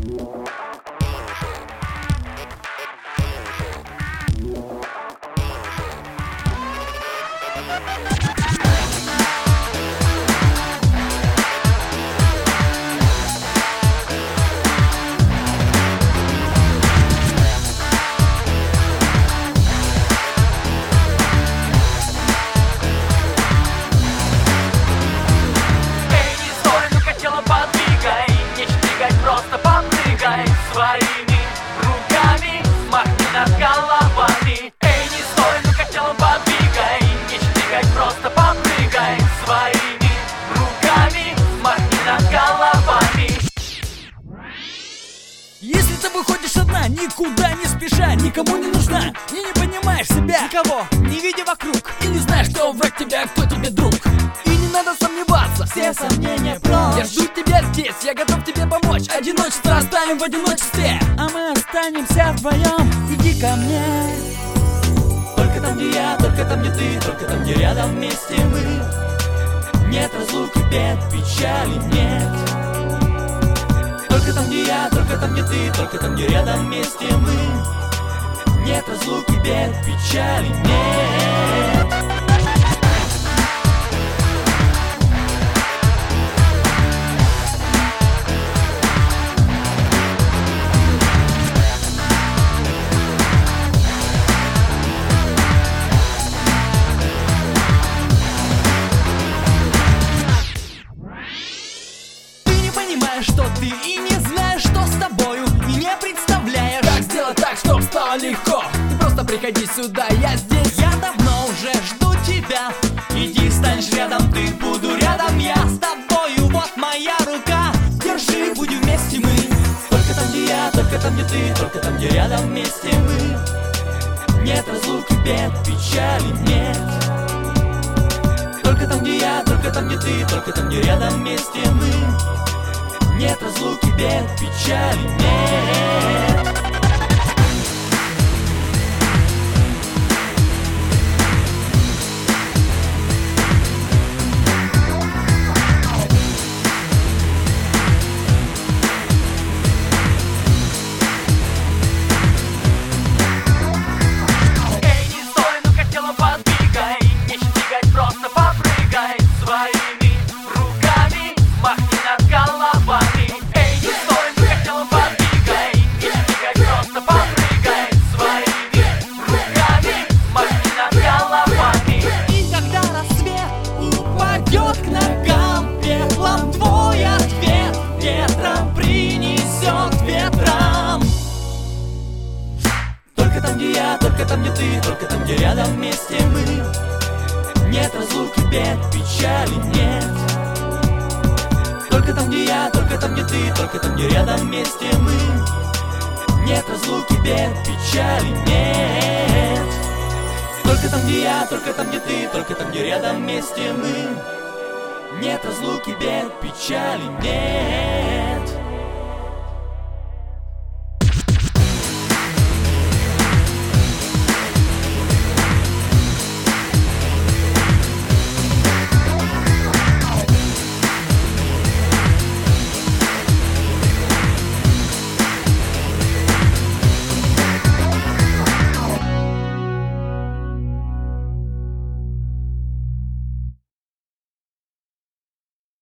Своими руками махни над головами. Эй, не стой, ну-ка телом подвигай, не шпигай, просто попрыгай. Своими руками махни над головами. Если ты выходишь одна, никуда не спеша, никому не нужна, и не понимаешь себя, никого не видя вокруг, и не знаешь, кто враг тебя, а кто тебе друг. И не надо сомневаться, все сомнения прочь. Я жду тебя здесь, я готов тебе помочь. Одиночество оставим в одиночестве, а мы останемся вдвоем. Иди ко мне. Только там, где я, только там, где ты, только там, где рядом вместе мы. Нет разлуки, бед, печали нет. Только там, где я, только там, где ты, только там, где рядом вместе мы. Нет разлуки, бед, печали нет. Что ты и не знаешь, что с тобою, и не представляешь, как сделать так, чтоб стало легко. Ты просто приходи сюда, я здесь. Я давно уже жду тебя. Иди, станешь рядом, ты, буду рядом я с тобою. Вот моя рука, держи, будем вместе мы. Только там, где я, только там, где ты, только там, где рядом вместе мы. Нет разлуки, бед, печали нет. Только там, где я, только там, где ты, только там, где рядом вместе мы. Нет разлуки, бед, печали нет. Эй, не стой, ну-ка телом подвигай, не шпигать, просто попрыгай. Своими руками махни над головами. Эй, не стой, ну-ка телом подвигай, не шпигать, просто попрыгай. Своими руками махни над головами. И когда рассвет упадет к ногам, пеплом твой ответ ветром принесет ветрам. Только там, где я, только там, где ты, только там, где рядом вместе мы. Нет разлуки, бед, печали нет. Только там, где я, только там, где ты, только там, где рядом вместе мы. Нет разлуки, бед, печали нет. Только там, где я, только там, где ты, только там, где рядом вместе мы. Нет разлуки, бед, печали нет.